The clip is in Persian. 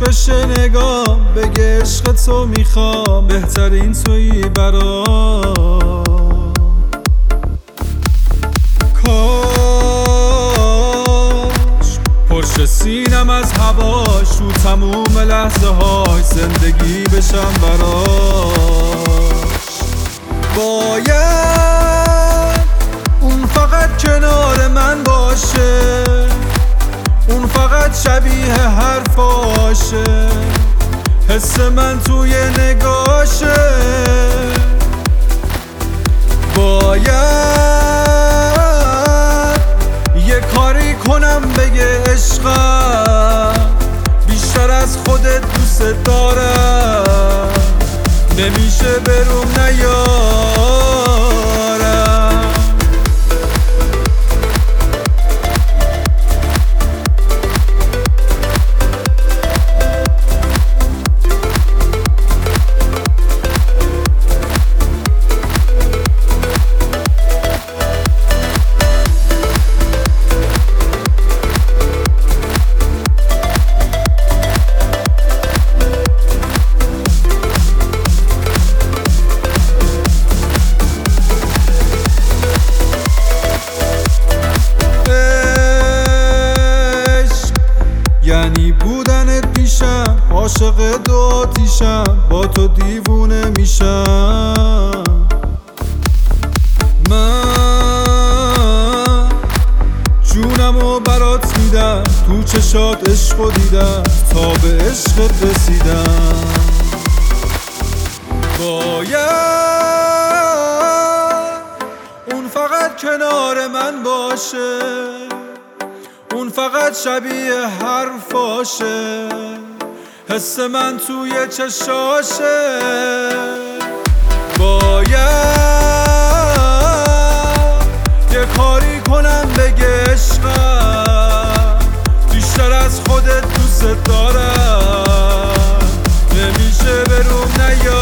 بشه نگام، بگه عشق تو میخوام، بهترین تویی برام. کاش پرش سینم از هواش، تو تموم لحظه های زندگی بشم براش. باید اون فقط کنار من باشه، اون فقط شبیه حرفاشه، حس من توی نگاشه. باید یه کاری کنم بگه عشقم، بیشتر از خودت دوست دارم، نمیشه بروم نیارم. یعنی بودنت پیشم، عاشق دو آتیشم، با تو دیوونه میشم. من جونمو برات میدم، تو چشات عشقو دیدم، تا به عشقت رسیدم. باید اون فقط کنار من باشه، اون فقط شبیه حرفاشه، حس من توی چشاشه. باید یه کاری کنم بگه عشقم، بیشتر از خودت دوست دارم، نمیشه بروم نیارم.